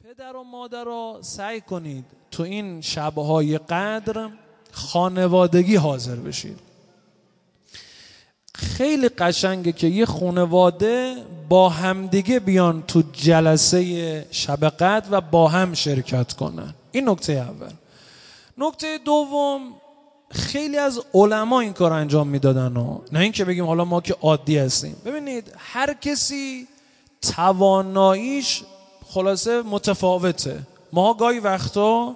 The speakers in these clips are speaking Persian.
پدر و مادرها سعی کنید تو این شبهای قدر خانوادگی حاضر بشید. خیلی قشنگه که یه خانواده با همدیگه بیان تو جلسه شب قدر و با هم شرکت کنن. این نکته اول. نکته دوم، خیلی از علما این کار انجام میدادن و نه این که بگیم حالا ما که عادی هستیم. ببینید هر کسی تواناییش خلاصه متفاوته. ما گاهی وقتا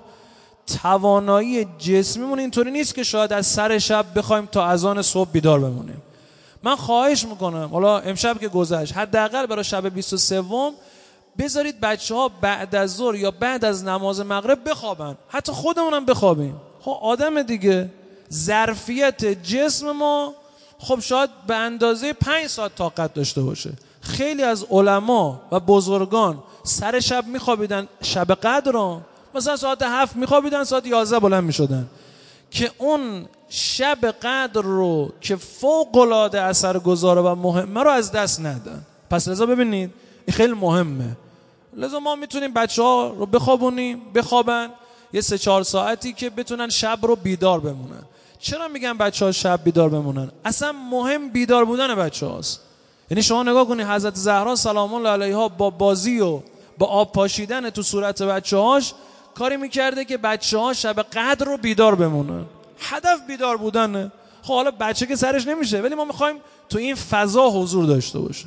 توانایی جسمیمون اینطوری نیست که شاید از سر شب بخوایم تا اذان صبح بیدار بمونیم. من خواهش میکنم حالا امشب که گذشت حداقل برای شب 23 بذارید بچه‌ها بعد از ظهر یا بعد از نماز مغرب بخوابن، حتی خودمونم بخوابیم. خب آدم دیگه ظرفیت جسم ما خب شاید به اندازه 5 ساعت طاقت داشته باشه. خیلی از علما و بزرگان سر شب میخوابیدن، شب قدر رو مثلا ساعت 7 میخوابیدن، ساعت 11 بلند میشدن که اون شب قدر رو که فوق العاده اثرگذاره و مهمه رو از دست ندن. پس لذا ببینید این خیلی مهمه. لذا ما میتونیم بچه‌ها رو بخوابن یه 3-4 ساعتی که بتونن شب رو بیدار بمونن. چرا میگن بچه‌ها شب بیدار بمونن؟ اصلا مهم بیدار بودن بچه‌هاست. یعنی شما نگاه کنید حضرت زهرا سلام الله علیها با بازی و با آب پاشیدن تو صورت بچه‌هاش کاری میکرده که بچه‌ها شب قدر رو بیدار بمونن. هدف بیدار بودنه. خب حالا بچه که سرش نمیشه، ولی ما میخوایم تو این فضا حضور داشته باشه.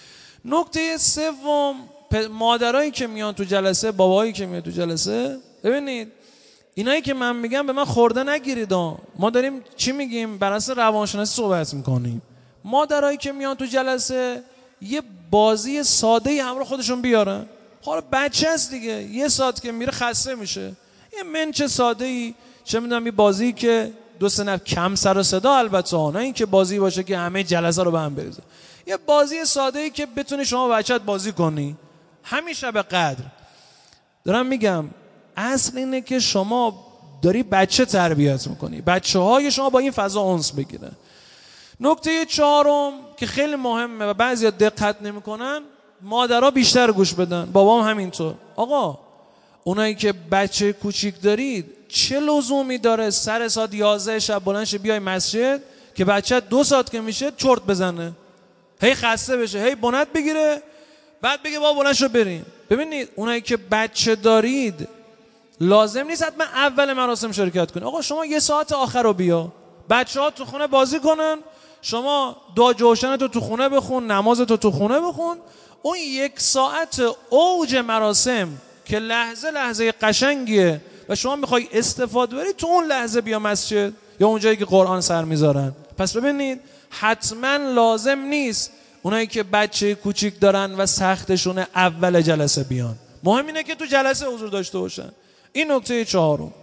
نکته سوم، مادرایی که میان تو جلسه، بابایی که میان تو جلسه، ببینید اینایی که من میگم به من خورده نگیرید. ما داریم چی میگیم؟ بر اساس روانشناسی صحبت میکنیم. مادرایی که میان تو جلسه یه بازی ساده همراه خودشون بیارن. حالا بچه هست دیگه، 1 ساعت که میره خسته میشه. یه منچ ساده‌ای، چه میدونم یه بازی که 2-3 نفر کم سر و صدا، البته نه این که بازی باشه که همه جلسه رو به هم بریزه. یه بازی ساده‌ای که بتونی شما بچه‌ت بازی کنی. همین شب قدر دارم میگم اصل اینه که شما داری بچه تربیت میکنی، بچه‌های شما با این فضا انس بگیرن. نکته 4 که خیلی مهمه و بعضیا دقت نمیکنن، مادرها بیشتر گوش بدن، بابام همینطور. آقا اونایی که بچه کوچیک دارید چه لزومی داره سر ساعت 11 شب بلند شه بیای مسجد که بچه 2 ساعت که میشه چرت بزنه، هی خسته بشه، هی بنت بگیره، بعد بگه بابا بلند شو بریم. ببینید اونایی که بچه دارید لازم نیست حتما اول مراسم شرکت کنید. آقا شما 1 ساعت آخر رو بیا، بچه‌ها تو خونه بازی کنن، شما دعا جوشنتو تو خونه بخون، نمازتو تو خونه بخون. اون 1 ساعت اوج مراسم که لحظه قشنگیه و شما میخوای استفاده بری، تو اون لحظه بیا مسجد یا اونجایی که قرآن سر میذارن. پس ببینید حتما لازم نیست اونایی که بچه کوچیک دارن و سختشونه اول جلسه بیان. مهم اینه که تو جلسه حضور داشته باشن. این نکته 4.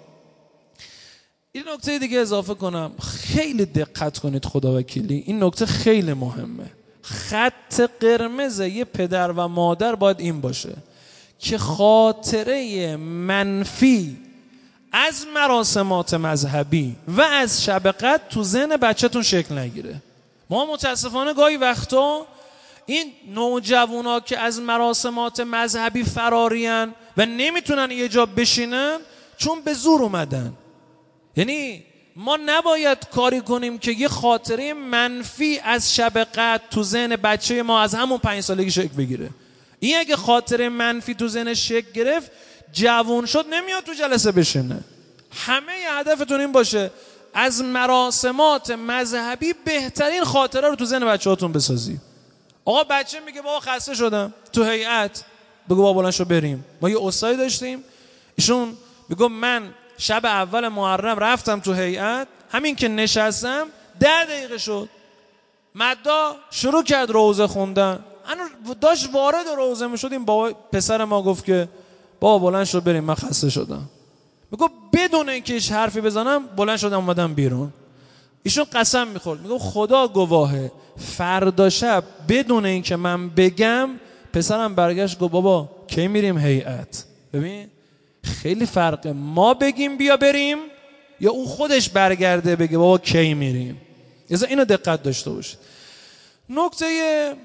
این نکته دیگه اضافه کنم، خیلی دقت کنید خدا وکیلی، این نکته خیلی مهمه. خط قرمز یه پدر و مادر باید این باشه که خاطره منفی از مراسمات مذهبی و از شب قدر تو ذهن بچه‌تون شکل نگیره. ما متاسفانه گاهی وقتا این نوجوانا که از مراسمات مذهبی فرارین و نمیتونن یه جا بشینن چون به زور اومدن. یعنی ما نباید کاری کنیم که یه خاطره منفی از شب قدر تو ذهن بچه ما از همون 5 سالگی شکل بگیره. این اگه خاطره منفی تو ذهنش شکل گرفت، جوون شد نمیاد تو جلسه بشینه. همه هدفتون این باشه از مراسمات مذهبی بهترین خاطره رو تو ذهن بچه‌هاتون بسازی. آقا بچه میگه بابا خسته شدم، تو هیئت بگو بابا بلند شو بریم. ما یه استادی داشتیم، ایشون میگه من شب اول محرم رفتم تو هیئت، همین که نشستم 10 دقیقه شد مدا شروع کرد روزه خوندن. انا داشت وارد روزه میشد، این بابا پسر ما گفت که بابا بلند شو بریم من خسته شدم. میگه بدون اینکه هیچ حرفی بزنم بلند شدم اومدم بیرون. ایشون قسم میخورد، میگه خدا گواهه فردا شب بدون اینکه من بگم پسرم برگشت گفت بابا کی میریم هیئت. ببین خیلی فرقه ما بگیم بیا بریم یا اون خودش برگرده بگه بابا کی میریم. اینو دقت داشته باشید. نکته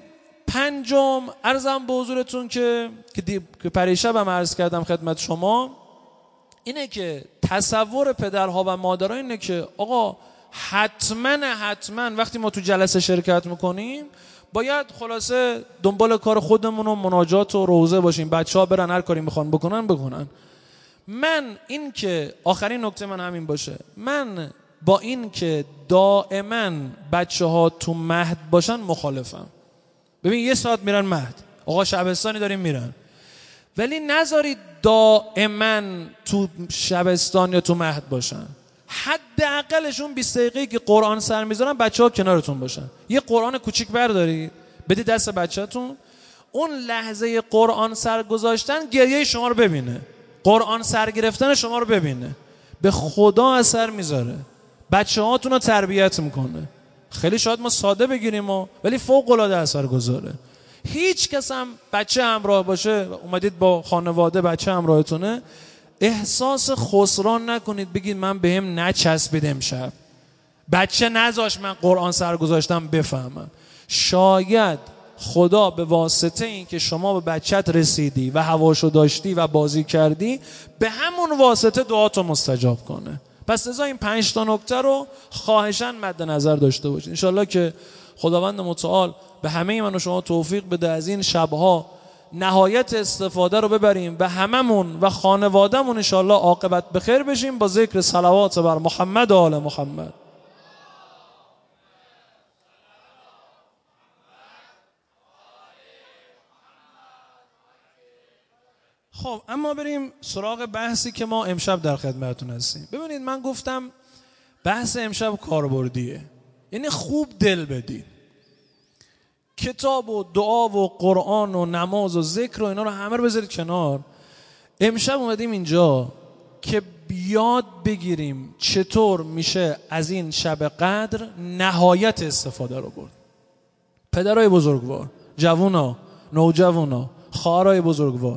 پنجم عرضم به حضورتون که پریشب هم عرض کردم خدمت شما، اینه که تصور پدرها و مادرها اینه که آقا حتما وقتی ما تو جلسه شرکت میکنیم باید خلاصه دنبال کار خودمون و مناجات و روزه باشیم، بچه‌ها برن هر کاری میخوان بکنن. من این که آخرین نکته من همین باشه، من با این که دائما بچه‌ها تو مهد باشن مخالفم. ببین 1 ساعت میرن مهد، آقا شبستانی داریم میرن، ولی نذارید دائما تو شبستان یا تو مهد باشن. حداقلشون 20 دقیقه که قرآن سر میذارن بچه‌ها کنارتون باشن. یه قرآن کوچیک بردارید بدید دست بچه‌تون، اون لحظه قرآن سر گذاشتن گریه شما رو ببینه، قرآن سر گرفتن شما رو ببینه، به خدا اثر میذاره، بچه‌هاتون رو تربیت میکنه. خیلی شاید ما ساده بگیریم ولی فوق العاده اثر گذاره. هیچ کس هم بچه همراه باشه، اومدید با خانواده بچه همراهتونه، احساس خسران نکنید بگید من بهم نچسبید امشب، بچه نذاش من قرآن سر گذاشتم بفهمم. شاید خدا به واسطه این که شما به بچت رسیدی و هواشو داشتی و بازی کردی، به همون واسطه دعاتو مستجاب کنه. پس لذا این 5 تا نکته رو خواهشاً مد نظر داشته باشید. انشالله که خداوند متعال به همه من و شما توفیق بده از این شبها نهایت استفاده رو ببریم و هممون و خانوادهمون انشالله عاقبت بخیر بشیم با ذکر صلوات بر محمد و آل محمد. خب اما بریم سراغ بحثی که ما امشب در خدمتتون هستیم. ببینید من گفتم بحث امشب کاربردیه، یعنی خوب دل بدید. کتاب و دعا و قرآن و نماز و ذکر و اینا رو همه رو بذارید کنار. امشب اومدیم اینجا که بیاد بگیریم چطور میشه از این شب قدر نهایت استفاده رو برد. پدرای بزرگوار، جوونا، نوجوانا، خواهرای بزرگوار،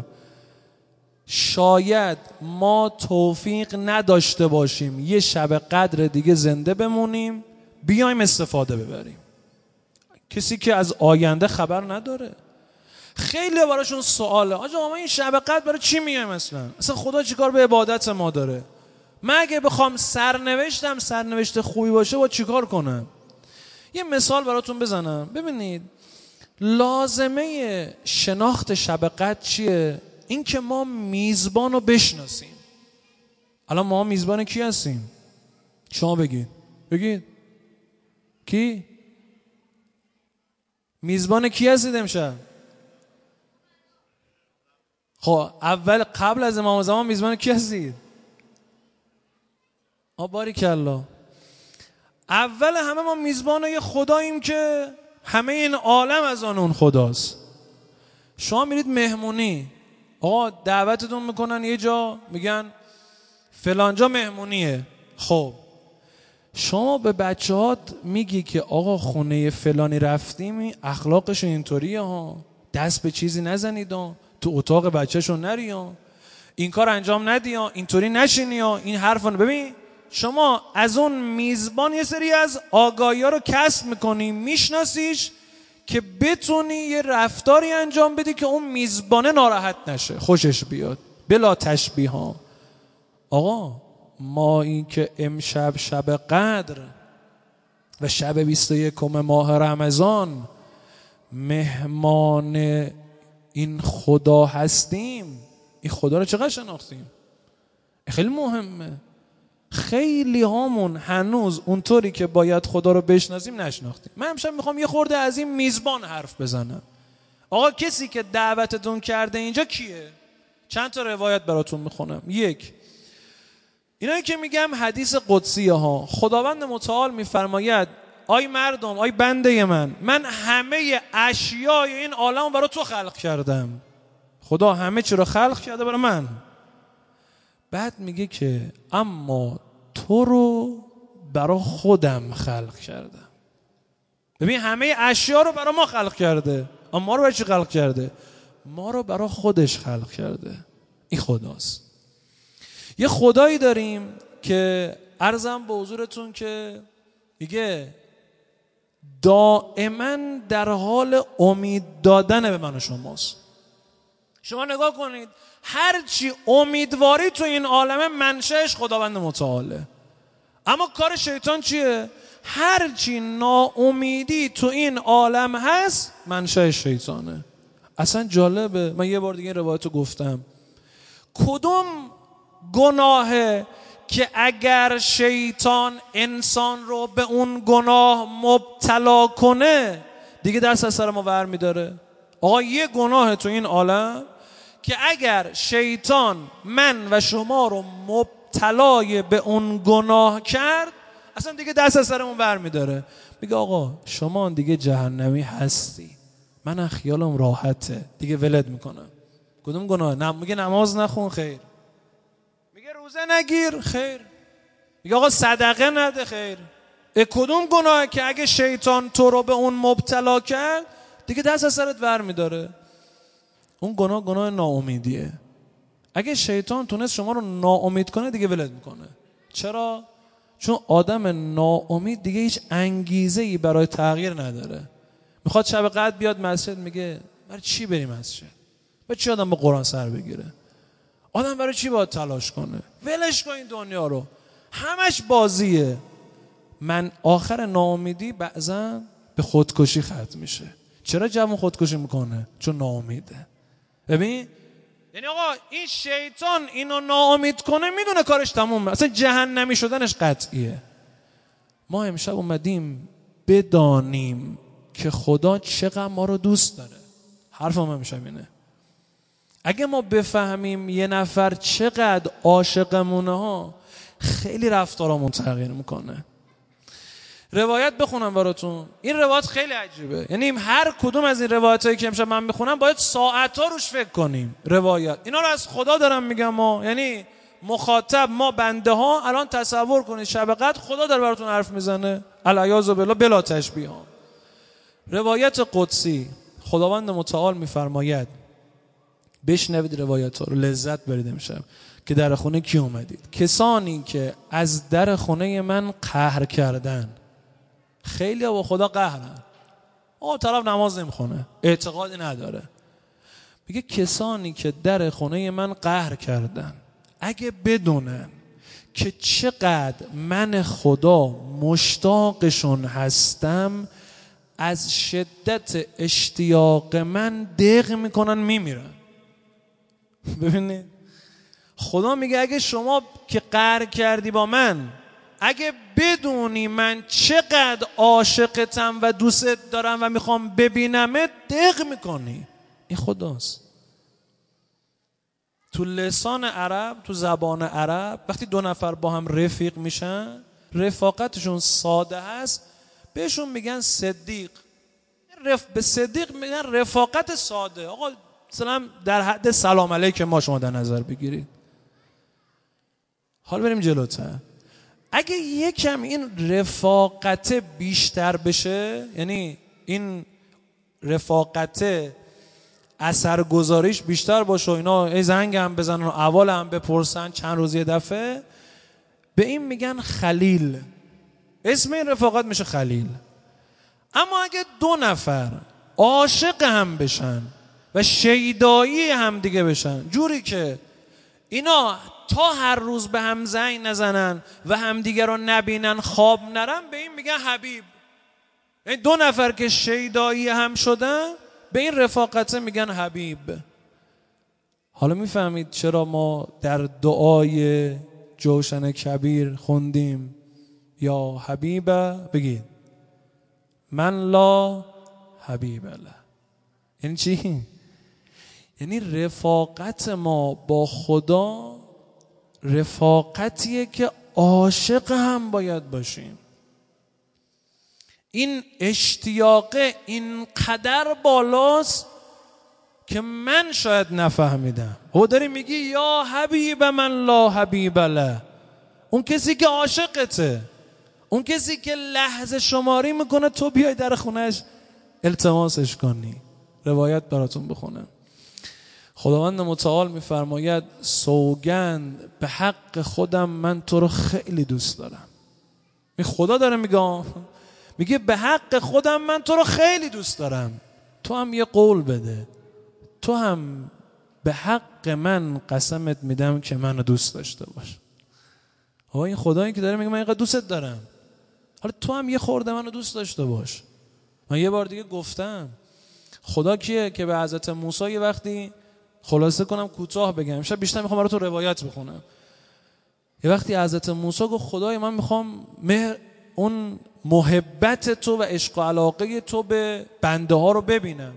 شاید ما توفیق نداشته باشیم یه شب قدر دیگه زنده بمونیم بیایم استفاده ببریم. کسی که از آینده خبر نداره، خیلی براشون سواله آقا ما این شب قدر برای چی میایم؟ اصلا خدا چیکار به عبادت ما داره؟ من اگه بخوام سرنوشت خوبی باشه با چیکار کنم؟ یه مثال براتون بزنم. ببینید لازمه شناخت شب قدر چیه؟ این که ما میزبان رو بشناسیم. الان ما میزبان کی هستیم؟ شما بگید کی؟ میزبان کی هستید امشب؟ خب اول قبل از امام زمان میزبان کی هستید؟ باریکالله. اول همه ما میزبان یه خداییم که همه این عالم از آن اون خداست. شما میرید مهمونی، آقا دعوتتون میکنن یه جا، میگن فلانجا مهمونیه. خب شما به بچه‌هات میگی که آقا خونه فلانی رفتیم اخلاقش اینطوریه ها، دست به چیزی نزنید ها، تو اتاق بچه‌شو نری ها، این کار انجام ندی ها، اینطوری نشینی ها، این حرفا. ببین شما از اون میزبان یه سری از آگاهی‌ها رو کسب میکنی، میشناسیش که بتونی یه رفتاری انجام بدی که اون میزبانه ناراحت نشه، خوشش بیاد، بلا تشبیه ها. آقا ما این که امشب شب قدر و شب 21 ماه رمضان مهمان این خدا هستیم، این خدا رو چقدر شناختیم؟ خیلی مهمه. خیلی هامون هنوز اونطوری که باید خدا رو بشناسیم نشناختیم. من امشب میخوام یه خورده از این میزبان حرف بزنم. آقا کسی که دعوتتون کرده اینجا کیه؟ چند تا روایت براتون میخونم. 1 اینایی که میگم حدیث قدسیه ها. خداوند متعال میفرماید آی مردم، آی بنده من همه اشیای این عالم برای تو خلق کردم. خدا همه چی رو خلق کرده برای من. بعد میگه که اما تو رو برای خودم خلق کردم. ببین همه اشیا رو برای ما خلق کرده، اما ما رو برای چی خلق کرده؟ ما رو برای خودش خلق کرده. این خداست. یه خدایی داریم که عرضم به حضورتون که میگه دائما در حال امید دادن به من و شماست. شما نگاه کنید، هرچی امیدواری تو این عالم منشأش خداوند متعاله. اما کار شیطان چیه؟ هرچی ناامیدی تو این عالم هست منشأ شیطانه. اصلا جالبه، من یه بار دیگه این روایت رو گفتم، کدوم گناهه که اگر شیطان انسان رو به اون گناه مبتلا کنه دیگه دست از سر ما ور میداره؟ آقا یه گناه تو این عالم که اگر شیطان من و شما رو مبتلای به اون گناه کرد اصلا دیگه دست از سرمون ور میداره. میگه آقا شما دیگه جهنمی هستی، من خیالم راحته، دیگه ولد میکنم. کدوم گناه؟ میگه نماز نخون، خیر. میگه روزه نگیر، خیر. میگه آقا صدقه نده، خیر. کدوم گناه که اگه شیطان تو رو به اون مبتلا کرد دیگه دست از سرت ور میداره؟ اون گناه ناامیدیه. اگه شیطان تونست شما رو ناامید کنه دیگه ولد میکنه. چرا؟ چون آدم ناامید دیگه هیچ انگیزه‌ای برای تغییر نداره. میخواد شب قدر بیاد مسجد، میگه برای چی بریم مسجد؟ برای چی آدم به قرآن سر بگیره؟ آدم برای چی باید تلاش کنه؟ ولش کن این دنیا رو، همش بازیه. من آخر ناامیدی بعضا به خودکشی ختم میشه. چرا جوان خودکشی میکنه؟ چون ناامیده. ببین، یعنی آقا این شیطان اینو ناامید کنه میدونه کارش تمومه، اصلا جهنمی شدنش قطعیه. ما امشب اومدیم بدانیم که خدا چقدر ما رو دوست داره. حرفم امشب اینه، اگه ما بفهمیم یه نفر چقدر عاشقمونه ها، خیلی رفتارمون تغییر میکنه. روایت بخونم براتون، این روایت خیلی عجیبه. یعنی هر کدوم از این روایتایی که امشب من میخونم باید ساعت‌ها روش فکر کنیم. روایت اینا رو از خدا دارم میگم ما، یعنی مخاطب ما بنده ها. الان تصور کنید شب قدر خدا داره براتون حرف میزنه، العیاذ بالله بلا تشبیه ها. روایت قدسی، خداوند متعال میفرماید، بشنوید روایت ها رو، لذت برید امشب، که در خونه کی اومدید؟ کسانی که از در خونه من قهر کردن. خیلی ها با خدا قهرن، طرف نماز نمیخونه، اعتقادی نداره. میگه کسانی که در خونه من قهر کردن، اگه بدونن که چقدر من خدا مشتاقشون هستم، از شدت اشتیاق من دق میکنن میمیرن. ببینید خدا میگه اگه شما که قهر کردی با من، اگه بدونی من چقدر عاشقتم و دوستت دارم و میخوام ببینمت، دق میکنی. این خداست. تو لسان عرب، تو زبان عرب، وقتی دو نفر با هم رفیق میشن، رفاقتشون ساده هست، بهشون میگن صدیق. به صدیق میگن رفاقت ساده. آقا مثلا در حد سلام علیک ما شما در نظر بگیرید. حالا بریم جلوتر. اگه یکم این رفاقت بیشتر بشه، یعنی این رفاقت اثرگذاریش بیشتر باشه و اینا ای زنگ هم بزنن و اول هم بپرسن چند روز یه دفعه، به این میگن خلیل. اسم این رفاقت میشه خلیل. اما اگه دو نفر عاشق هم بشن و شیدایی هم دیگه بشن، جوری که اینا تا هر روز به هم زنگ نزنن و هم دیگه رو نبینن خواب نرن، به این میگن حبیب. این دو نفر که شیدایی هم شدن به این رفاقته میگن حبیب. حالا میفهمید چرا ما در دعای جوشن کبیر خوندیم یا حبیبه؟ بگید من لا حبیب له. یعنی چی؟ یعنی رفاقت ما با خدا رفاقتیه که عاشق هم باید باشیم. این اشتیاق اینقدر بالاست که من شاید نفهمیدم. او داری میگی یا حبیب من لا حبیب له، اون کسی که عاشقته، اون کسی که لحظه شماری میکنه تو بیای در خونهش التماسش کنی. روایت براتون بخونم. خداوند متعال میفرماید سوگند به حق خودم من تو رو خیلی دوست دارم. خدا داره میگه، میگه به حق خودم من تو رو خیلی دوست دارم، تو هم یه قول بده، تو هم به حق من قسمت میدم که منو دوست داشته باش. این خدایی که داره میگه من اینقدر دوستت دارم، حالا تو هم یه خورده منو دوست داشته باش. من یه بار دیگه گفتم خدا کیه که به حضرت موسی یه وقتی، خلاصه کنم کوتاه بگم، امشب بیشتر میخوام براتون روایت بخونم. یه وقتی حضرت موسی گفت خدای من میخوام اون محبت تو و عشق و علاقه تو به بنده ها رو ببینم.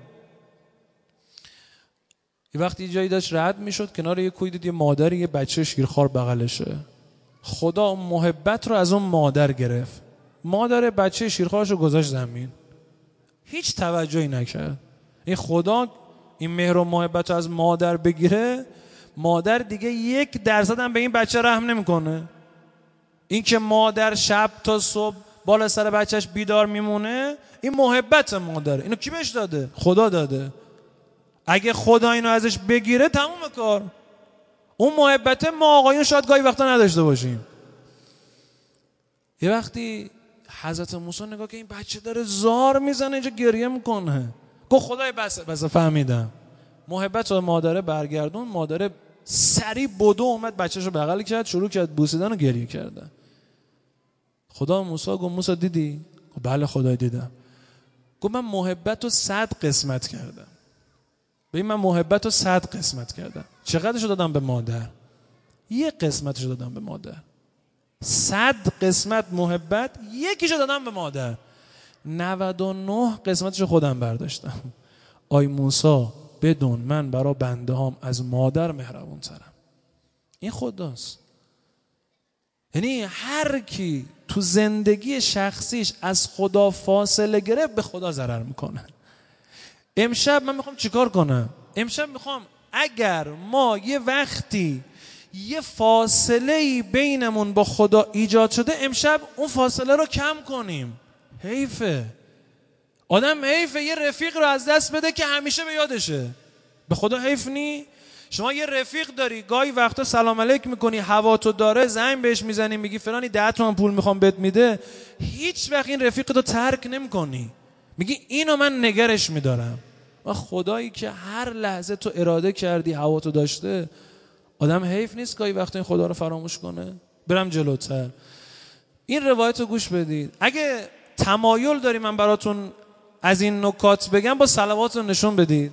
یه وقتی جایی داشت رد میشد کنار یه کوی، دید یه مادر یه بچه شیرخوار بغلشه. خدا محبت رو از اون مادر گرفت، مادر بچه شیرخوارش رو گذاشت زمین، هیچ توجهی نکرد. این خدا این مهر و محبت رو از مادر بگیره، مادر دیگه 1% هم به این بچه رحم نمیکنه. این که مادر شب تا صبح بالا سر بچهش بیدار میمونه، این محبت مادره. اینو کی بهش داده؟ خدا داده. اگه خدا اینو ازش بگیره تموم کار. اون محبت ما آقایون شاید گاهی وقتا نداشته باشیم. یه وقتی حضرت موسی نگاه که این بچه داره زار میزنه اینجا گریه میکنه، گفت خدای بس فهمیدم. محبت رو مادره برگردون، مادره سریع بدو اومد بچه‌ش رو بغل کرد، شروع کرد بوسیدن و گریه کردن. خدا موسی گفت موسی دیدی؟ گفت بله خدای دیدم. گفت من محبت رو 100 قسمت کردم. ببین من محبت رو 100 قسمت کردم. چقدرشو دادم به مادر؟ 1 قسمتشو دادم به مادر. 100 قسمت محبت، 1شو دادم به مادر. 99 قسمتشو خودم برداشتم. آی موسی بدون من برای بنده هام از مادر مهربون ترم. این خداست. یعنی هر کی تو زندگی شخصیش از خدا فاصله گرفت به خدا ضرر میکنه. امشب من میخوام چیکار کنم؟ امشب میخوام اگر ما یه وقتی یه فاصله بینمون با خدا ایجاد شده، امشب اون فاصله رو کم کنیم. حیفه. آدم حیفه یه رفیق رو از دست بده که همیشه به یادشه. به خدا حیف نی؟ شما یه رفیق داری، گاهی وقتا سلام علیک میکنی، هوا تو داره، زنگ بهش میزنی، میگی فلانی 10 تومن پول میخوام بهت میده، هیچ وقت این رفیق تو ترک نمیکنی، میگی اینو من نگرش میدارم. و خدایی که هر لحظه تو اراده کردی هوا تو داشته، آدم حیف نیست گاهی وقتا این خدا رو فراموش کنه؟ برم جلوتر، این روایت رو گوش بدید. اگه تمایل داری من براتون از این نکات بگم، با صلوات رو نشون بدید.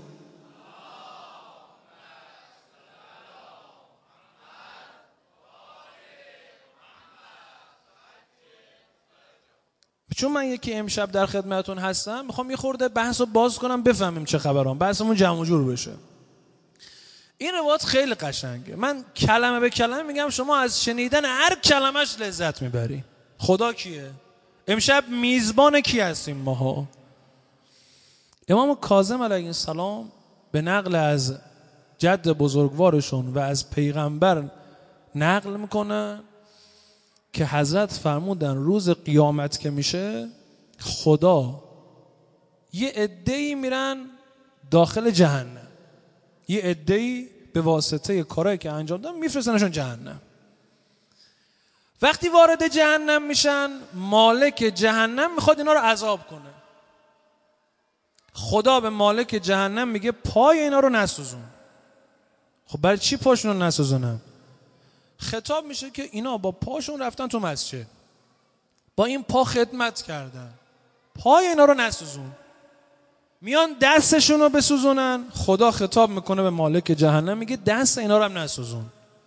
چون من یکی امشب در خدمتون هستم، میخوام یه خورده بحث رو باز کنم بفهمیم چه خبرام، بحثمون جمع و جور بشه. این روایت خیلی قشنگه، من کلمه به کلمه میگم، شما از شنیدن هر کلمش لذت میبری. خدا کیه؟ امشب میزبان کی هستیم ماها؟ امام کاظم علیه السلام به نقل از جد بزرگوارشون و از پیغمبر نقل میکنه که حضرت فرمودن روز قیامت که میشه، خدا یه عده‌ای میرن داخل جهنم، یه عده‌ای به واسطه کارهایی که انجام دادن میفرستنشون جهنم. وقتی وارد جهنم میشن، مالک جهنم میخواد اینا رو عذاب کنه. خدا به مالک جهنم میگه پای اینا رو نسوزون. خب برای چی پاشون رو نسوزونم؟ خطاب میشه که اینا با پاشون رفتن تو مسجد، با این پا خدمت کردن، پای اینا رو نسوزون. میان دستشون رو بسوزونن، خدا خطاب میکنه به مالک جهنم میگه دست اینا رو هم نسوزون.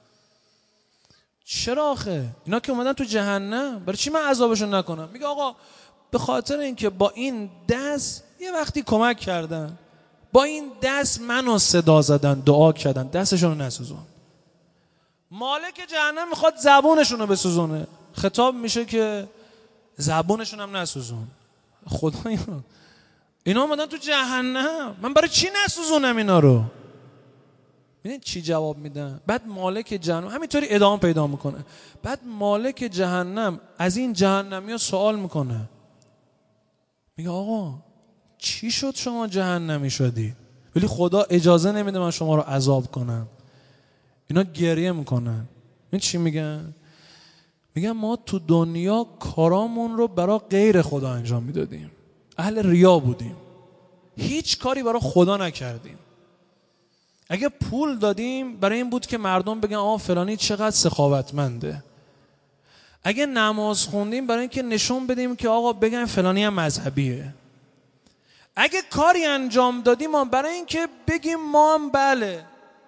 چرا آخه؟ اینا که اومدن تو جهنم، برای چی من عذابشون نکنم؟ میگه آقا به خاطر اینکه با این دست یه وقتی کمک کردن، با این دست منو صدا زدن، دعا کردن، دستشون رو نسوزون. مالک جهنم میخواد زبونشون رو بسوزونه، خطاب میشه که زبونشون هم نسوزون. خدا اینا اومدن تو جهنم، من برای چی نسوزونم اینا رو؟ ببینید چی جواب میدن. بعد مالک جهنم همینطوری ادامه پیدا میکنه. بعد مالک جهنم از این جهنمی ها سوال میکنه، میگه آقا چی شد شما جهنمی شدی ولی خدا اجازه نمیده من شما رو عذاب کنم؟ اینا گریه میکنن. این چی میگن؟ میگن ما تو دنیا کارامون رو برای غیر خدا انجام میدادیم، اهل ریا بودیم، هیچ کاری برای خدا نکردیم. اگه پول دادیم برای این بود که مردم بگن آه فلانی چقدر سخاوتمنده. اگه نماز خوندیم برای اینکه نشون بدیم که آقا بگن فلانی هم مذهبیه. اگه کاری انجام دادیم ما برای اینکه بگیم ما هم بله.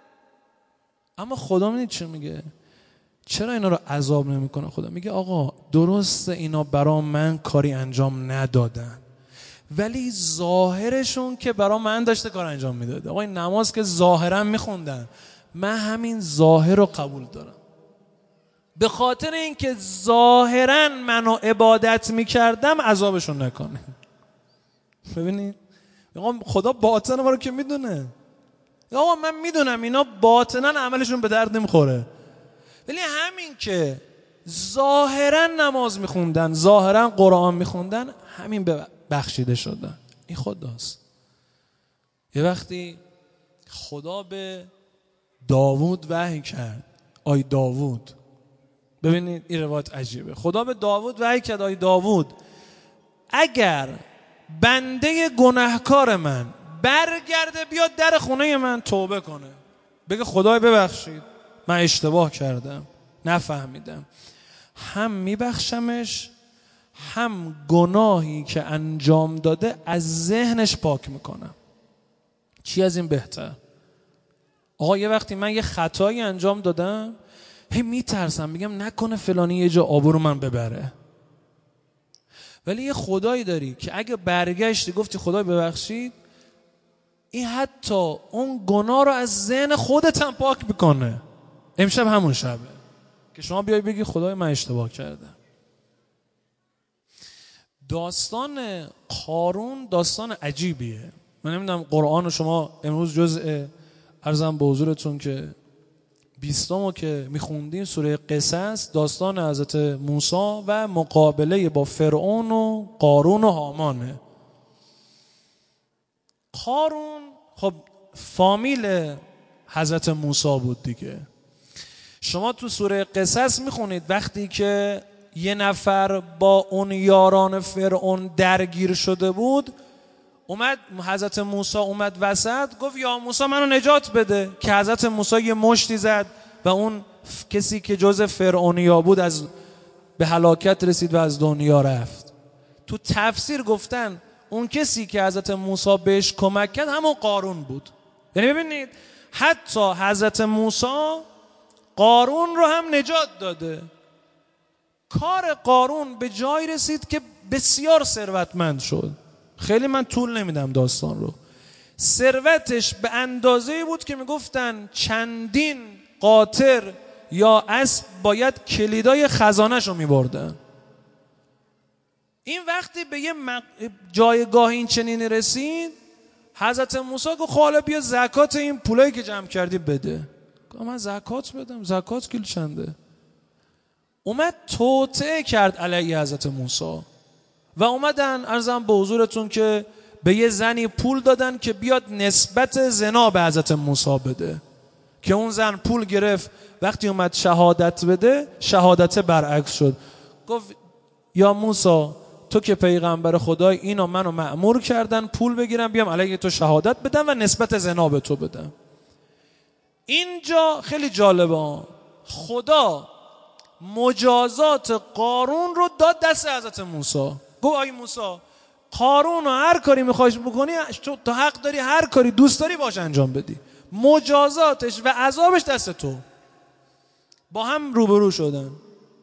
اما خدا میدید چه میگه؟ چرا اینا رو عذاب نمیکنه؟ خدا میگه آقا درسته اینا برا من کاری انجام ندادن، ولی ظاهرشون که برا من داشته کار انجام میداده. آقا این نماز که ظاهرا میخوندن، من همین ظاهر رو قبول دارم. به خاطر اینکه ظاهرا منو عبادت میکردم عذابشون نکنه. ببینید خدا باطن ما رو که میدونه. آقا من میدونم اینا باطنا عملشون به درد نمیخوره، ولی همین که ظاهرا نماز میخوندن، ظاهرا قرآن میخوندن، همین بخشیده شدن. این خداست. یه وقتی خدا به داوود وحی کرد، آی داوود، ببینید این روایت عجیبه، خدا به داوود وحی کرد آی داوود اگر بنده گناهکار من برگرده بیاد در خونه من توبه کنه، بگه خدای ببخشید من اشتباه کردم نفهمیدم، هم میبخشمش هم گناهی که انجام داده از ذهنش پاک میکنم. چی از این بهتر؟ آقا یه وقتی من یه خطایی انجام دادم، هی میترسم میگم نکنه فلانی یه جا آبرو من ببره، ولی یه خدایی داری که اگه برگشتی گفتی خدای ببخشید، این حتی اون گناه رو از ذهن خودت هم پاک میکنه. امشب همون شبه که شما بیای بگی خدای من اشتباه کردم. داستان قارون داستان عجیبیه. من نمیدونم قرآن رو شما امروز جزء عرضم به حضورتون که 20 که میخوندیم سوره قصص، داستان حضرت موسی و مقابله با فرعون و قارون و هامانه. قارون خب فامیل حضرت موسی بود دیگه. شما تو سوره قصص میخونید وقتی که یه نفر با اون یاران فرعون درگیر شده بود، اومد حضرت موسی اومد وسط گفت یا موسی منو نجات بده، که حضرت موسی یه مشتی زد و اون کسی که جز فرعونیا بود از به هلاکت رسید و از دنیا رفت. تو تفسیر گفتن اون کسی که حضرت موسی بهش کمک کرد همون قارون بود. یعنی ببینید حتی حضرت موسی قارون رو هم نجات داده. کار قارون به جای رسید که بسیار ثروتمند شد. خیلی من طول نمیدم داستان رو. ثروتش به اندازه‌ای بود که میگفتن چندین قاطر یا اسب باید کلیدای خزانه‌ش رو میبردن. این وقتی به یه جایگاه این چنینی رسید، حضرت موسی گفت حالا بیا زکات این پولایی که جمع کردی بده. گفت من زکات بدم؟ زکات کیل چنده؟ اومد توطئه کرد علیه حضرت موسی و اومدن عرضم به حضورتون که به یه زنی پول دادن که بیاد نسبت زنا به حضرت موسی بده، که اون زن پول گرفت، وقتی اومد شهادت بده شهادت برعکس شد. گفت یا موسی تو که پیغمبر خدای، اینو منو مأمور کردن پول بگیرم بیام علیه تو شهادت بدم و نسبت زنا به تو بدم. اینجا خیلی جالبه، خدا مجازات قارون رو داد دست حضرت موسی. گفت آی موسی قارون رو هر کاری میخوایش بکنی تو حق داری هر کاری دوست داری باش انجام بدی، مجازاتش و عذابش دست تو. با هم روبرو شدن.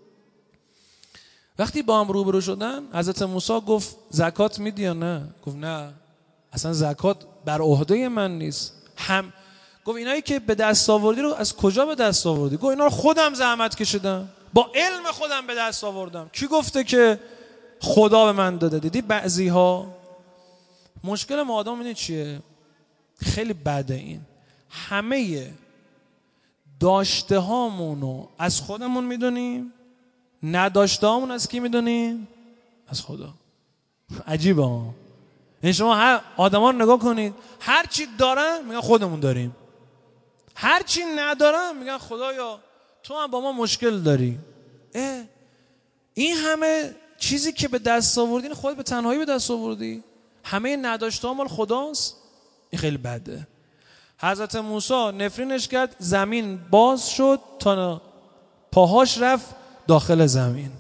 وقتی با هم روبرو شدن حضرت موسی گفت زکات میدی یا نه؟ گفت نه اصلا زکات بر عهده من نیست. گفت اینایی که به دست آوردی رو از کجا به دست آوردی؟ گفت اینا رو خودم زحمت کشیدم، با علم خودم به دست آوردم. کی گفته که خدا به من داده؟ دیدی بعضی ها مشکل ما آدم اینه چیه؟ خیلی بده این همه داشته هامونو از خودمون میدونیم، نداشته هامون از کی میدونیم؟ از خدا. عجیبه ها. این شما هر آدمان نگاه کنید، هر چی دارن میگن خودمون داریم، هر چی ندارن میگن خدایا تو هم با ما مشکل داری. این همه چیزی که به دست آوردین خودت به تنهایی به دست آوردی؟ همه نداشته ها مال خداست؟ این خیلی بده. حضرت موسی نفرینش کرد، زمین باز شد تا پاهاش رفت داخل زمین.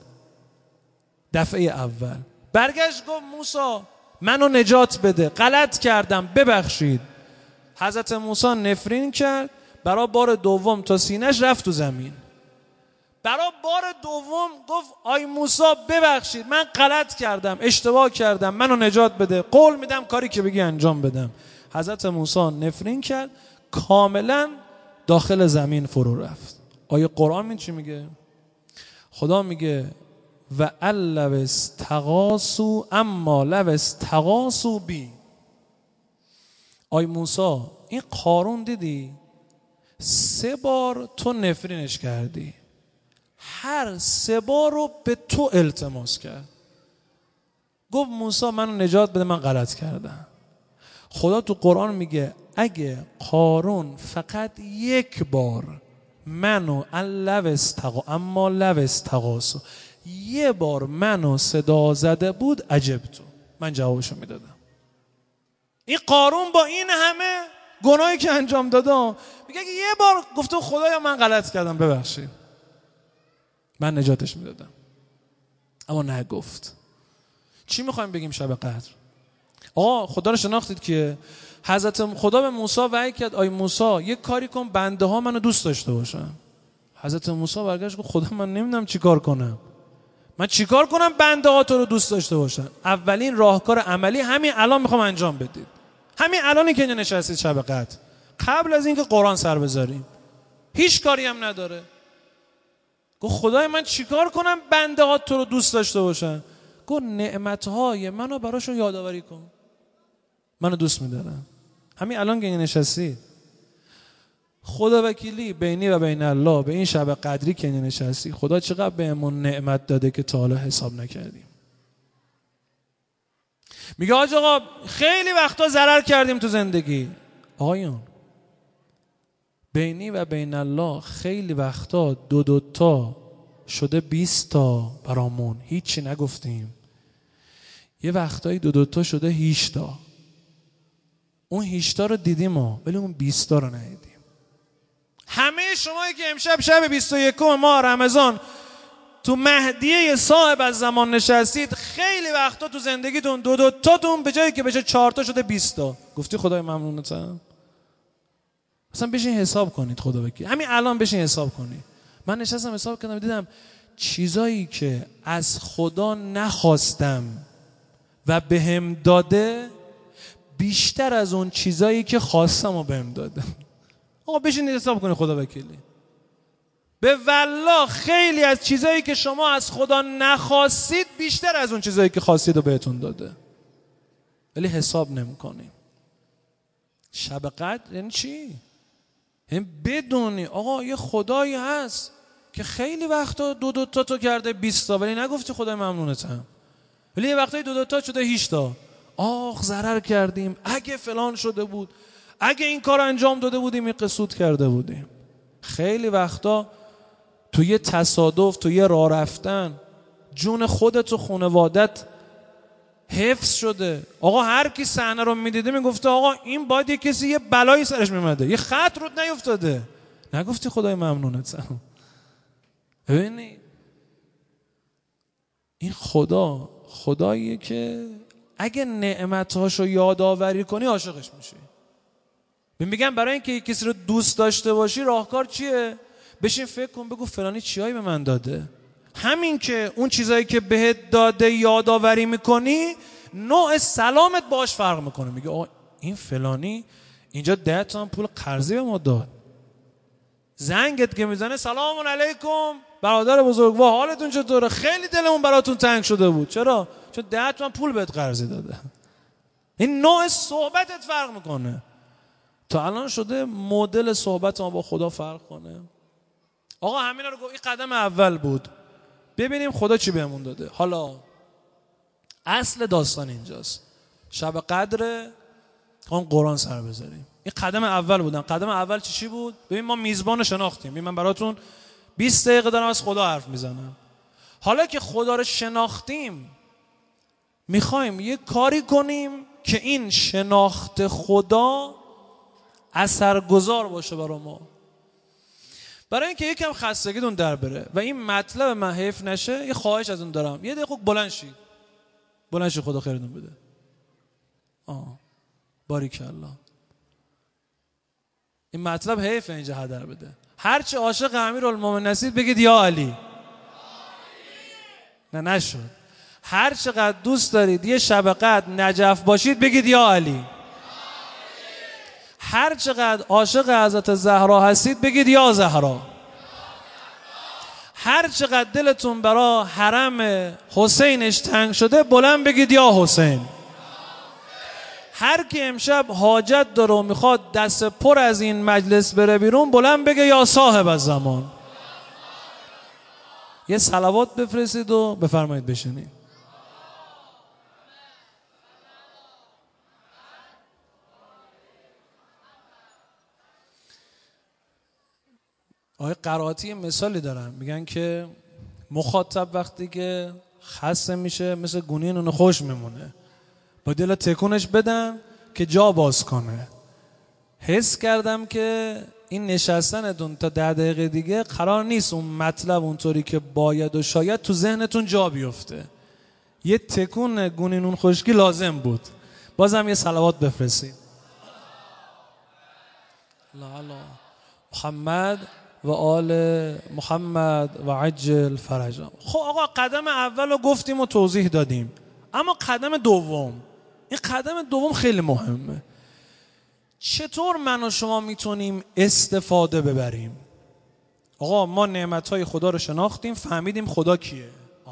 دفعه اول برگشت گفت موسی منو نجات بده، غلط کردم ببخشید. حضرت موسی نفرین کرد، برای بار دوم تا سینه‌اش رفت تو زمین. برای بار دوم گفت آی موسی ببخشید، من غلط کردم، اشتباه کردم، منو نجات بده، قول میدم کاری که بگی انجام بدم. حضرت موسی نفرین کرد، کاملا داخل زمین فرو رفت. آیه قرآن این چی میگه؟ خدا میگه و لو استغاثوا اما لو استغاثوا بی. آی موسی این قارون دیدی 3 بار تو نفرینش کردی، هر 3 بار رو به تو التماس کرد. گفت موسی منو نجات بده، من غلط کردم. خدا تو قرآن میگه اگه قارون فقط 1 بار منو اما لو استغاثوا 1 بار منو صدا زده بود عجبتو، من جوابشو میدادم. این قارون با این همه گناهی که انجام داده میگه اگه 1 بار گفته خدایا من غلط کردم ببخشید، من نجاتش میدادم. اما نگفت. چی میخوایم بگیم شب قدر؟ آقا خدا رو شناختید که حضرت خدا به موسی وحی کرد آی موسی یک کاری کن بنده ها منو دوست داشته باشن. حضرت موسی برگشت گفت خدا من نمیدونم چیکار کنم، من چیکار کنم بنده ها تو رو دوست داشته باشن؟ اولین راهکار عملی همین الان میخوام انجام بدید، همین الانی که اینجا نشستید شب قدر، قبل از اینکه قرآن سر بذاریم. هیچ کاری هم نداره. گفت خدای من چیکار کنم بنده ها تو رو دوست داشته باشن؟ گفت نعمتهای منو براشون یادآوری کن، منو دوست میدارن. همین الان که اینجا نشستید، خدا وکیلی بینی و بین الله به این شب قدری که اینجا نشستی، خدا چقدر بهمون نعمت داده که تا حالا حساب نکردیم. میگه آقا خیلی وقتا ضرر کردیم تو زندگی. آقایون بینی و بین الله خیلی وقتا 2 تا شده 20 تا برامون هیچی نگفتیم. یه وقتایی 2 تا شده 8 تا. اون 8 تا رو دیدیم ولی اون 20 تا رو ندیدیم. همه شمایی که امشب شب 21 ماه رمضان تو مهدیه صاحب از زمان نشستید، خیلی وقتا تو زندگیتون 2 تاتون به جایی که بشه 4 تا شده 20 تا. گفتی خدای ممنونتم. اصلا بشین حساب کنید خدا وکیل، همین الان بشین حساب کنید. من نشستم حساب کردم دیدم چیزایی که از خدا نخواستم و بهم داده بیشتر از اون چیزایی که خواستم و بهم داده. آقا بشین حساب کنید خدا وکیلی. به والله خیلی از چیزایی که شما از خدا نخواستید بیشتر از اون چیزایی که خواستید و بهتون داده، ولی حساب نمی‌کنیم. شب قدر یعنی چی؟ یعنی بدونی آقا یه خدایی هست که خیلی وقتا 2 تا تو کرده 20 تا ولی نگفتی خدای ممنونتم، ولی یه وقتایی 2 تا شده 8 تا. آخ ضرر کردیم، اگه فلان شده بود، اگه این کار انجام داده بودیم، این قصود کرده بودیم. خیلی وقتا تو یه تصادف، تو یه راه رفتن جون خودت و خانوادت حفظ شده. آقا هر کی صحنه رو میدیده میگفته آقا این باید یه کسی یه بلایی سرش میمده، یه خط رود نیفتاده. نگفتی خدای ممنونتم. ببینید این خداییه که اگه نعمتهاشو یادآوری کنی عاشقش میشی. میگن برای اینکه کسی رو دوست داشته باشی راهکار چیه؟ بشین فکر کن، بگو فلانی چیایی به من داده. همین که اون چیزایی که بهت داده یادآوری میکنی، نوع سلامت باش فرق میکنه. میگه آقا این فلانی اینجا 10 تومن پول قرضی به ما داد. زنگت که میزنه سلام علیکم برادر بزرگوار حالتون چطوره؟ خیلی دلمون براتون تنگ شده بود. چرا؟ چون 10 تومن پول بهت قرضی داده. این نوع صحبتت فرق میکنه. تا الان شده مدل صحبت ما با خدا فرق کنه. آقا همینا رو گفت، این قدم اول بود. ببینیم خدا چی بهمون داده. حالا اصل داستان اینجاست. شب قدر اون قرآن سر بذاریم. این قدم اول بودن. قدم اول چی بود؟ ببین ما میزبان شناختیم. ببین من براتون 20 دقیقه دارم از خدا حرف میزنم. حالا که خدا رو شناختیم میخوایم یه کاری کنیم که این شناخت خدا اثرگذار باشه برای ما. برای اینکه یکم خستگیتون در بره و این مطلب من حیف نشه، یه خواهش ازتون دارم، یه دقیقه بلند شید خدا خیرتون بده. باریکالله. این مطلب حیف اینجا هدر بده. هرچی عاشق امیرالمومنین هستید بگید یا علی. نه نشد. هر چقدر دوست دارید یه شب قدر نجف باشید بگید یا علی. هر چقدر عاشق حضرت زهرا هستید بگید یا زهرا. هر چقدر دلتون برا حرم حسینش تنگ شده بلند بگید یا حسین. هر کی امشب حاجت داره و میخواد دست پر از این مجلس بره بیرون بلند بگه یا صاحب الزمان. یه صلوات بفرستید و بفرمایید بشینید. آقای قرائتی مثالی دارن، میگن که مخاطب وقتی که خسته میشه مثل گونی نون خوش میمونه، با دل تکونش بدم که جا باز کنه. حس کردم که این نشستنتون تا 10 دقیقه دیگه قرار نیست اون مطلب اونطوری که باید و شاید تو ذهنتون جا بیفته. یه تکون گونی نون خشکی لازم بود. بازم یه صلوات بفرستید. لا محمد و آل محمد و عجل فرجهم. خب آقا قدم اول رو گفتیم و توضیح دادیم، اما قدم دوم، این قدم دوم خیلی مهمه. چطور من و شما میتونیم استفاده ببریم؟ آقا ما نعمتهای خدا رو شناختیم، فهمیدیم خدا کیه.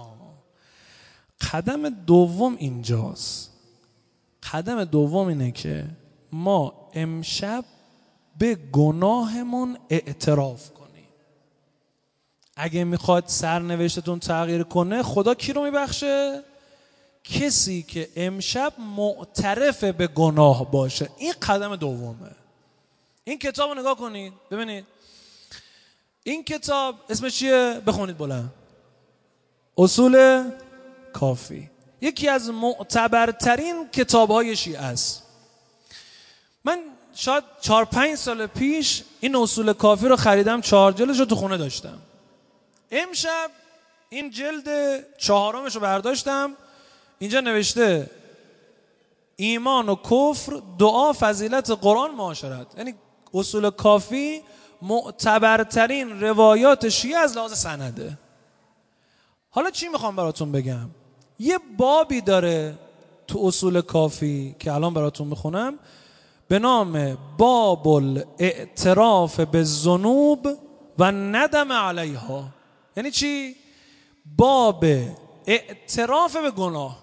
قدم دوم اینجاست. قدم دوم اینه که ما امشب به گناهمون اعتراف کنیم. اگه میخواد سرنوشتتون تغییر کنه خدا کی رو میبخشه؟ کسی که امشب معترف به گناه باشه. این قدم دومه. این کتاب رو نگاه کنید ببینید. این کتاب اسمش چیه؟ بخونید بلند. اصول کافی. یکی از معتبرترین کتاب‌های شیعه است. من شاید 4-5 سال پیش این اصول کافی رو خریدم، 4 جلدش رو تو خونه داشتم. امشب این جلد 4مش رو برداشتم، اینجا نوشته ایمان و کفر، دعا، فضیلت قرآن، معاشرت. یعنی اصول کافی معتبرترین روایات شیعه از لحاظ سنده. حالا چی میخوام براتون بگم؟ یه بابی داره تو اصول کافی که الان براتون میخونم به نام باب الاعتراف بالذنوب و ندم علیها. یعنی چی؟ باب اعتراف به گناه.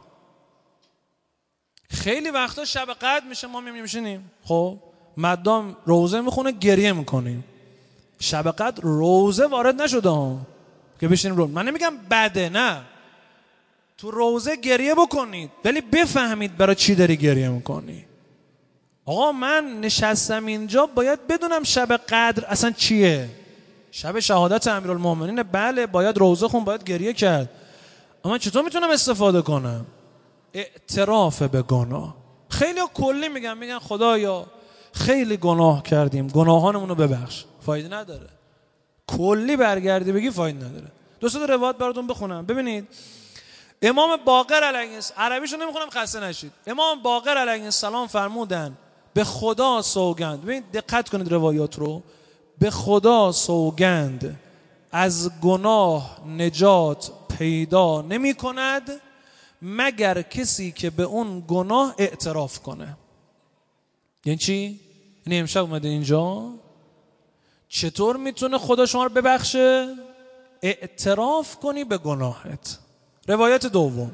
خیلی وقتا شب قدر میشه ما میشینیم، خب مدام روزه میخونه گریه میکنیم. شب قدر روزه وارد نشده ها که بشینیم رو. من نمیگم بده، نه، تو روزه گریه بکنید ولی بفهمید برای چی داری گریه میکنی. آقا من نشستم اینجا باید بدونم شب قدر اصلا چیه. شب شهادت امیرالمومنین، بله باید روزه خون، باید گریه کرد، اما چطور میتونم استفاده کنم؟ اعتراف به گناه. خیلی کلی میگن خدایا خیلی گناه کردیم، گناهانمون رو ببخش. فایده نداره. کلی برگردی بگی فایده نداره. دو تا روایت براتون بخونم ببینید. امام باقر علیه السلام، عربیشو نمیخونم خسته نشید. امام باقر علیه السلام فرمودن به خدا سوگند، ببینید دقت کنید روایات رو، به خدا سوگند از گناه نجات پیدا نمی کند مگر کسی که به اون گناه اعتراف کنه. یعنی چی؟ یعنی امشب اومده اینجا چطور میتونه خدا شما رو ببخشه؟ اعتراف کنی به گناهت. روایت دوم،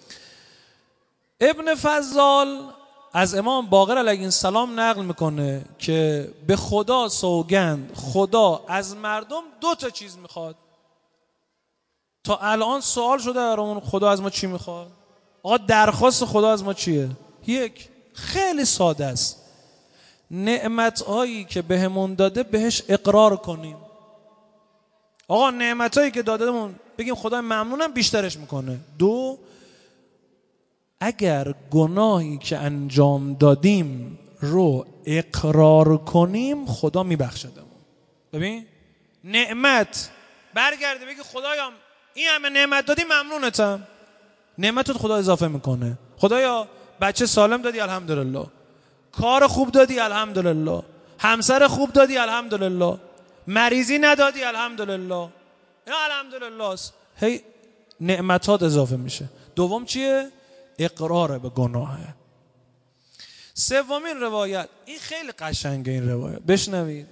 ابن فضال از امام باقر علیه السلام نقل میکنه که به خدا سوگند خدا از مردم 2 چیز میخواد. تا الان سوال شده برامون خدا از ما چی میخواد؟ آقا درخواست خدا از ما چیه؟ یک، خیلی ساده است، نعمتهایی که بهمون داده بهش اقرار کنیم. آقا نعمتهایی که دادمون بگیم خدای ممنونم بیشترش میکنه. 2 اگر گناهی که انجام دادیم رو اقرار کنیم خدا میبخشدمون. ببین نعمت برگرده بگی خدایا این همه نعمت دادی ممنونتم، نعمتت خدا اضافه میکنه. خدایا بچه سالم دادی الحمدلله، کار خوب دادی الحمدلله، همسر خوب دادی الحمدلله، مریضی ندادی الحمدلله، اینا الحمدلله است. هی نعمتات اضافه میشه. دوم چیه؟ اقرار به گناهه. سومین روایت، این خیلی قشنگه این روایت، بشنوید.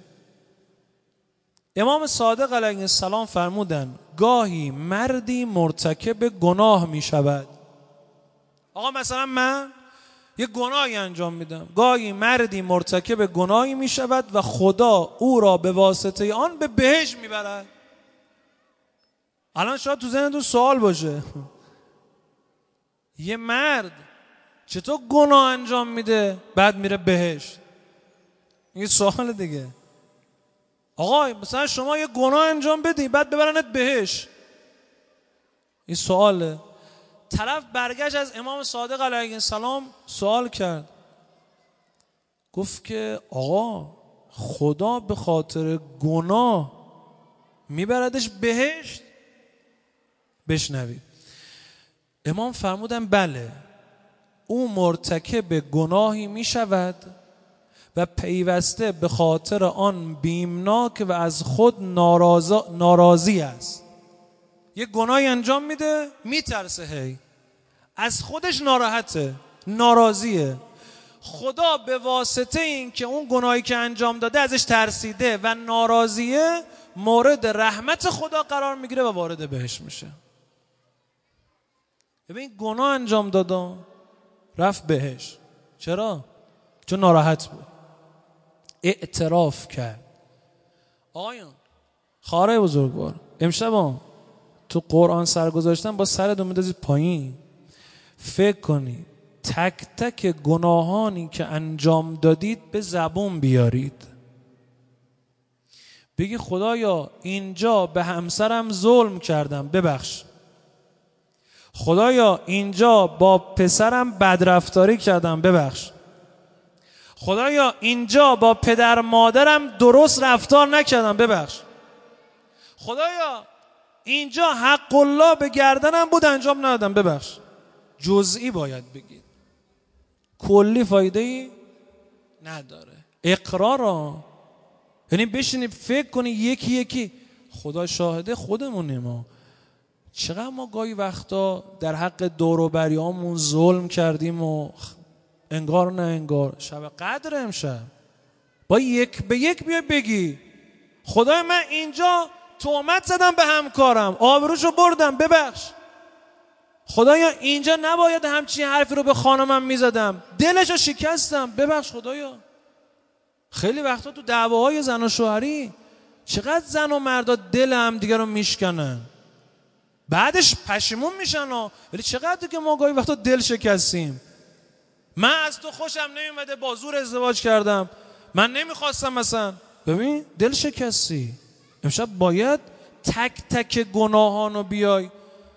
امام صادق علیه السلام فرمودن گاهی مردی مرتکب گناه می شود. آقا مثلا من یه گناهی انجام میدم، گاهی مردی مرتکب گناهی می شود و خدا او را به واسطه آن به بهشت می برد. الان شاید تو ذهنتون سوال باشه یه مرد چطور گناه انجام میده بعد میره بهشت؟ این سوال دیگه. آقا مثلا شما یه گناه انجام بدی بعد ببرنت بهشت، این سواله. طرف برگشت از امام صادق علیه السلام سوال کرد، گفت که آقا خدا به خاطر گناه میبردش بهشت؟ بشنوید. امام فرمودن بله، او مرتکب گناهی میشود و پیوسته به خاطر آن بیمناک و از خود ناراضی است. یه گناهی انجام میده میترسه، هی از خودش ناراحته، ناراضیه. خدا به واسطه این که اون گناهی که انجام داده ازش ترسیده و ناراضیه مورد رحمت خدا قرار میگیره و وارد بهشت میشه. ببین گناه انجام داده رفت بهشت، چرا؟ چون ناراحت بود، اعتراف کرد. آقایان خواهرای بزرگوار، امشب تو قرآن سر گذاشتن با سرتون میندازید پایین، فکر کنید تک تک گناهانی که انجام دادید به زبون بیارید. بگی خدایا اینجا به همسرم ظلم کردم ببخش، خدایا اینجا با پسرم بدرفتاری کردم ببخش، خدایا اینجا با پدر مادرم درست رفتار نکردم ببخش، خدایا اینجا حق الله به گردنم بود انجام ندادم ببخش. جزئی باید بگید، کلی فایده ای نداره. اقرار یعنی بشینید فکر کنی یکی یکی. خدا شاهده خودمونیم ما چقدر ما گاهی وقتا در حق دور و بریامون ظلم کردیم و انگار نه انگار. شب قدر امشب با یک به یک بیای بگی خدای من اینجا تهمت زدم به همکارم آبروشو بردم ببخش، خدایا اینجا نباید همچین حرفی رو به خانمم میزدم دلشو شکستم ببخش خدایا. خیلی وقتا تو دعواهای زن و شوهری چقدر زن و مردا دل هم دیگه رو میشکنن، بعدش پشیمون میشن ولی چقدر که ما گاهی وقتا دل شکستیم. من از تو خوشم نمیومده با زور ازدواج کردم، من نمیخواستم مثلا. ببین دل شکستی. امشب باید تک تک گناهانو بیای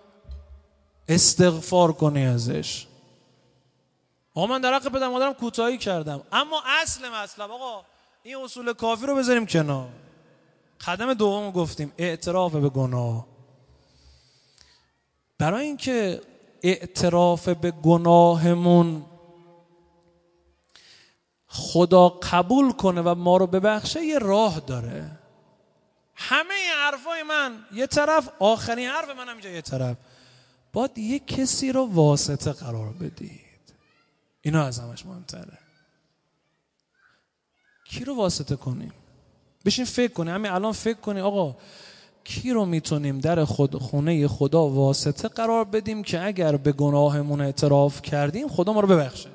استغفار کنی ازش. آقا من در حق پدر مادرم کوتاهی کردم، اما اصل مطلب آقا این اصول کافی رو بذاریم کنار. قدم دوم گفتیم اعتراف به گناه. برای اینکه اعتراف به گناهمون خدا قبول کنه و ما رو ببخشه یه راه داره. همه این حرفای من یه طرف، آخرین حرف من هم اینجا یه طرف، باید یه کسی رو واسطه قرار بدید. اینا از همش مهمتره. کی رو واسطه کنیم؟ بشین فکر کنیم، همین الان فکر کنیم آقا کی رو میتونیم در خونه خدا واسطه قرار بدیم که اگر به گناهمون اعتراف کردیم خدا ما رو ببخشه.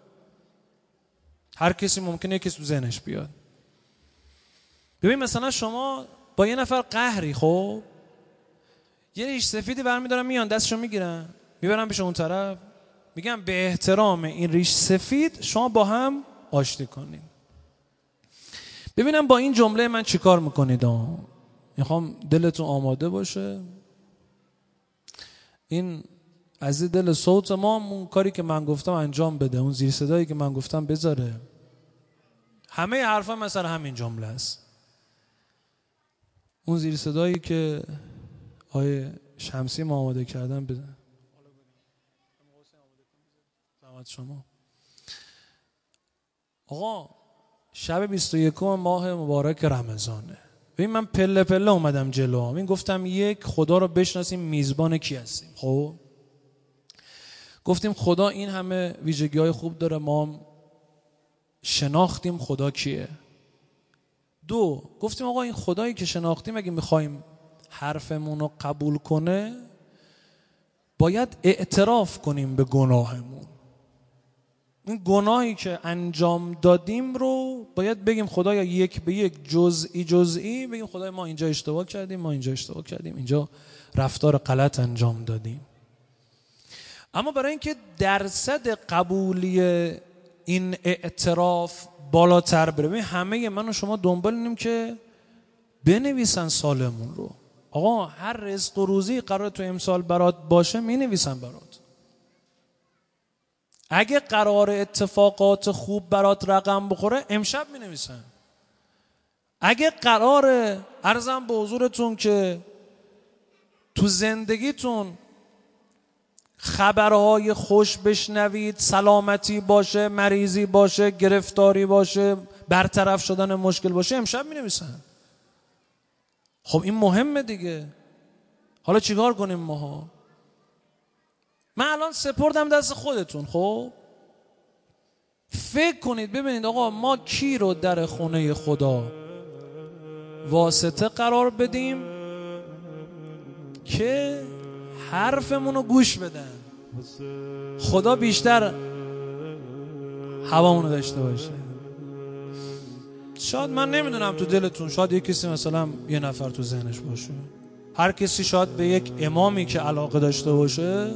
هر کسی ممکنه یکی تو ذهنش بیاد. ببین مثلا شما با یه نفر قهری، خب یه ریش سفیدی برمی‌دارن میان دستشو میگیرن میبرن پیش اون طرف، میگن به احترام این ریش سفید شما با هم آشتی کنید. ببینم با این جمله من چیکار میکنید. میخوام دلتون آماده باشه. این از دل صوت ما اون کاری که من گفتم انجام بده، اون زیر صدایی که من گفتم بذاره. همه حرفا مثلا همین جمله است. اون زیر صدایی که آیه شمسی ما آماده کردن بزن. زحمت شما. آقا شب 21 ماه مبارک رمضانه. ببین من پله پله اومدم جلو. این گفتم یک، خدا رو بشناسیم میزبان کی هستیم. خب گفتیم خدا این همه ویژگی‌های خوب داره، ما هم شناختیم خدا کیه. دو، گفتیم آقا این خدایی که شناختیم اگه میخوایم حرفمون رو قبول کنه باید اعتراف کنیم به گناهمون. این گناهی که انجام دادیم رو باید بگیم خدایا یک به یک، جزئی بگیم خدای ما اینجا اشتباه کردیم، ما اینجا اشتباه کردیم، اینجا رفتار غلط انجام دادیم. اما برای اینکه درصد قبولی این اعتراف بالاتر بره، همه من و شما دنبال اینیم که بنویسن سالمون رو. آقا هر رزق و روزی قرار تو امسال برات باشه مینویسن برات. اگه قرار اتفاقات خوب برات رقم بخوره امشب مینویسن. اگه قرار عرضم به حضورتون که تو زندگیتون خبرهای خوش بشنوید، سلامتی باشه، مریضی باشه، گرفتاری باشه، برطرف شدن مشکل باشه، امشب مینویسن. خب این مهمه دیگه. حالا چیکار کنیم ماها؟ من الان سپردم دست خودتون. خب فکر کنید ببینید آقا ما کی رو در خونه خدا واسطه قرار بدیم که حرفمون رو گوش بدن، خدا بیشتر هوامون رو داشته باشه. شاید من نمیدونم تو دلتون، شاید یک کسی مثلا یه نفر تو ذهنش باشه، هر کسی شاید به یک امامی که علاقه داشته باشه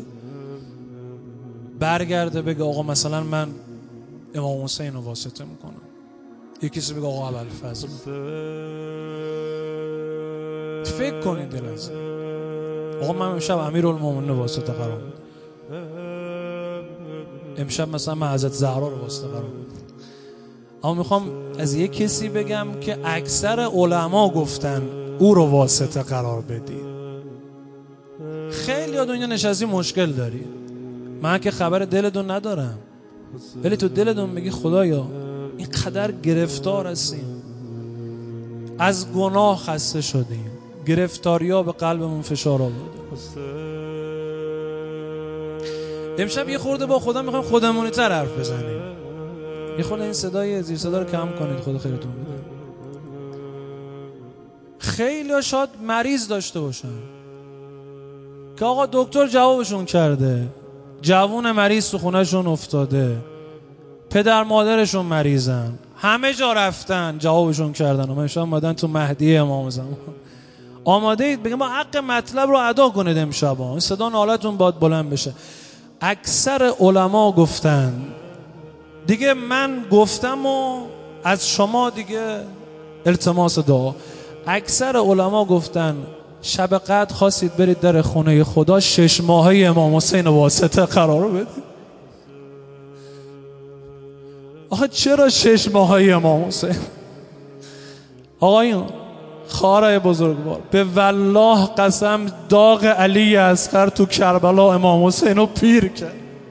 برگرده بگه آقا مثلا من امام حسین رو واسطه میکنم، یک کسی بگه آقا ابوالفضل. فکر کنید دلازم آقا من امشب امیرالمومنین رو واسطه قرار میدم، امشب مثلا من حضرت زهرا رو واسطه قرار میدم. اما میخوام از یک کسی بگم که اکثر علما گفتن او رو واسطه قرار بدی. خیلی ها دنیا نشستی مشکل داری، من که خبر دلتون ندارم، ولی تو دلتون میگی خدایا این قدر گرفتار هستیم، از گناه خسته شدیم، گرفتاریا به قلبمون فشار آورده. امشب یه خورده با خدا میخوایم خودمونی تر حرف بزنیم. یه خورده این صدای زیر صدا رو کم کنید، خدا خیرتون بده. خیلی ها شاید مریض داشته باشن که آقا دکتر جوابشون کرده، جوون مریض تو خونهشون افتاده، پدر مادرشون مریضن، همه جا رفتن جوابشون کردن، اما امشب اومدن تو مهدی امام زمان. آماده اید بگم با حق مطلب رو ادا کنید امشب، این صدا نالتون باید بلند بشه. اکثر علما گفتن دیگه، من گفتم و از شما دیگه التماس دعا. اکثر علما گفتن شب قدر خواستید برید در خونه خدا 6 ماهه امام حسین واسطه قرار بدید. آخه چرا 6 ماهه امام حسین؟ آقایون خواهرای بزرگوار، به والله قسم داغ علی اصغر تو کربلا امام حسین رو پیر کرد.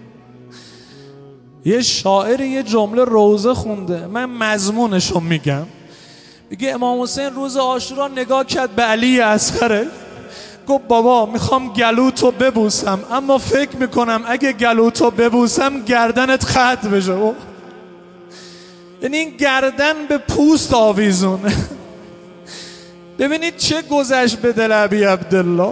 یه شاعر یه جمله روزه خونده، من مضمونشو میگم، میگه امام حسین روز عاشورا نگاه کرد به علی اصغر، گفت بابا میخوام گلوتو ببوسم اما فکر میکنم اگه گلوتو ببوسم گردنت خط بشه. یعنی این گردن به پوست آویزونه. ببینید چه گذشت به دل ابی عبدالله.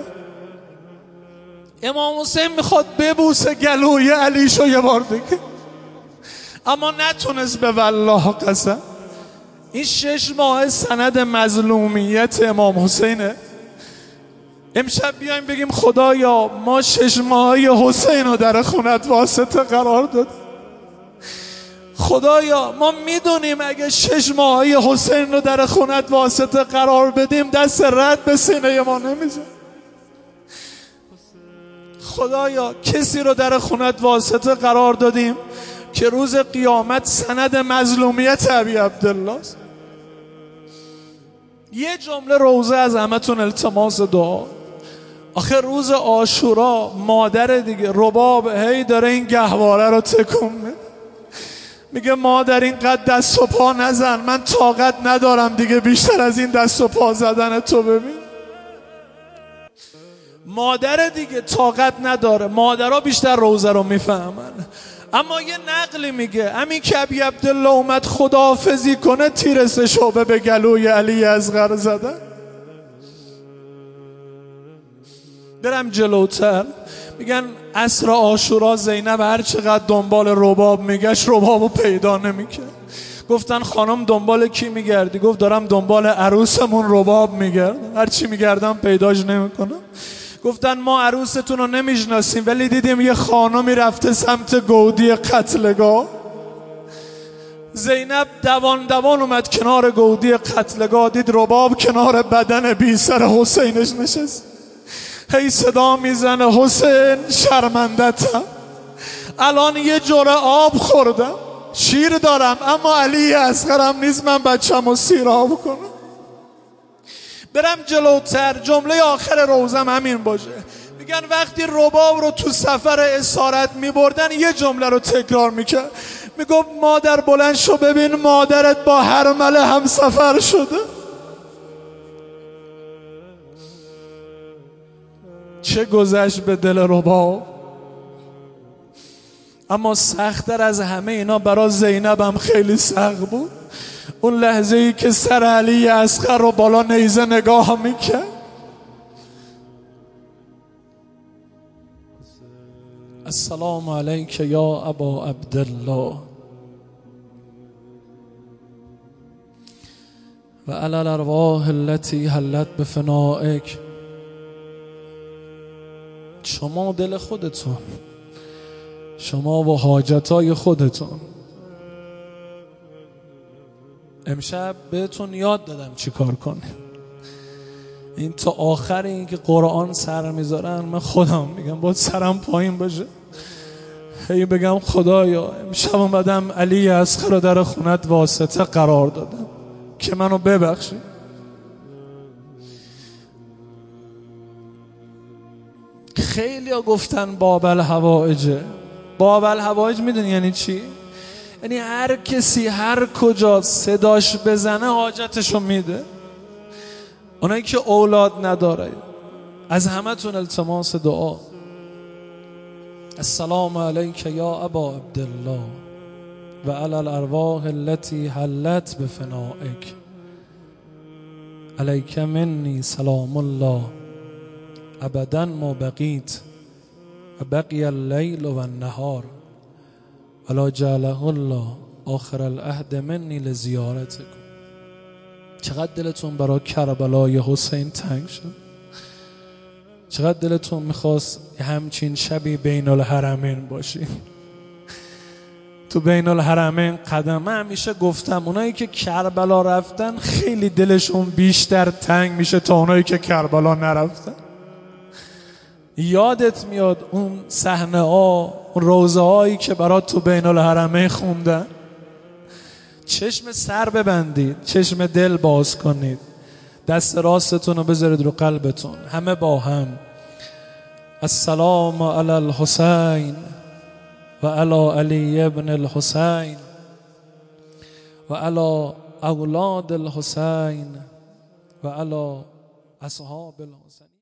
امام حسین میخواد ببوسه گلوی علیشو یه بار دیگه، اما نتونست. به والله قسم این 6 ماه سند مظلومیت امام حسینه. امشب بیایم بگیم خدایا ما 6 ماهه حسین رو در خونت واسطه قرار داد. خدایا ما میدونیم اگه 6 ماهه حسین رو در خونت واسطه قرار بدیم دست رد به سینه ما نمیزن. خدایا کسی رو در خونت واسطه قرار دادیم که روز قیامت سند مظلومیت ابی عبدالله است. یه جمله روزه از همتون التماس دعا. آخه روز عاشورا مادر دیگه رباب هی داره این گهواره رو تکون میگه مادر اینقدر دست و پا نزن، من طاقت ندارم دیگه بیشتر از این دست و پا زدن تو. ببین مادر دیگه طاقت نداره، مادرها بیشتر روزه رو میفهمن. اما یه نقلی میگه همین که ابی عبدالله اومد خداحافظی کنه تیر سه شعبه به گلوی علی اصغر زدن. برم جلوتر، میگن عصر عاشورا زینب هر چقدر دنبال رباب میگشت ربابو پیدا نمیکرد. گفتن خانم دنبال کی میگردی؟ گفت دارم دنبال عروسمون رباب میگردم، هر چی میگردم پیداش نمیکنم. گفتن ما عروستون رو نمیشناسیم ولی دیدیم یه خانمی رفته سمت گودی قتلگاه. زینب دوان اومد کنار گودی قتلگاه، دید رباب کنار بدن بی سر حسینش نشست. هی صدا میزنه حسین شرمندتم، الان یه جرعه آب خوردم، شیر دارم اما علی اصغرم نیست من بچه‌مو سیراب کنم. برم جلوتر، جمله آخر روزم همین باشه. میگن وقتی رباب رو تو سفر اسارت میبردن یه جمله رو تکرار میکرد، میگفت مادر بلند شو ببین مادرت با هرمله هم سفر شده. چه گذشت به دل رباب. اما سخت‌تر از همه اینا برای زینب هم خیلی سخت بود. اون لحظه ای که سر علی اصغر رو بالا نیزه نگاه میکرد. السلام علیک یا ابا عبدالله و علی الارواح التي حلت بفنائک. شما دل خودتون، شما و حاجتای خودتون. امشب بهتون یاد دادم چی کار کنه. این تا آخر این که قرآن سر میذارن من خودم میگم باید سرم پایین باشه، هی بگم خدایا امشب اومدم علی اصغر رو در خونت واسطه قرار دادم که منو ببخشی. خیلی ها گفتن باب الحوائجه. باب الحوائج میدونی یعنی چی؟ یعنی هر کسی هر کجا صداش بزنه حاجتشو میده. اونایی که اولاد نداره از همتون التماس دعا. السلام علیک یا ابا عبدالله و علی الارواح التي حلت بفنائک. علیک منی سلام الله ابدا ما بقیت و بقی اللیل و النهار ولا جعله الله آخر العهد منی لزیارتکم. چقدر دلتون برای کربلای حسین تنگ شد، چقدر دلتون میخواست همچین شبی بین الحرمین باشین. تو بین الحرمین قدم. من همیشه گفتم اونایی که کربلا رفتن خیلی دلشون بیشتر تنگ میشه تا اونایی که کربلا نرفتن. یادت میاد اون صحنه ها، اون روزه هایی که برات تو بین الحرمین خوندن؟ چشم سر ببندید، چشم دل باز کنید، دست راستتون رو بذارید رو قلبتون، همه با هم السلام علی الحسین و علی علی ابن الحسین و علی اولاد الحسین و علی اصحاب الحسین.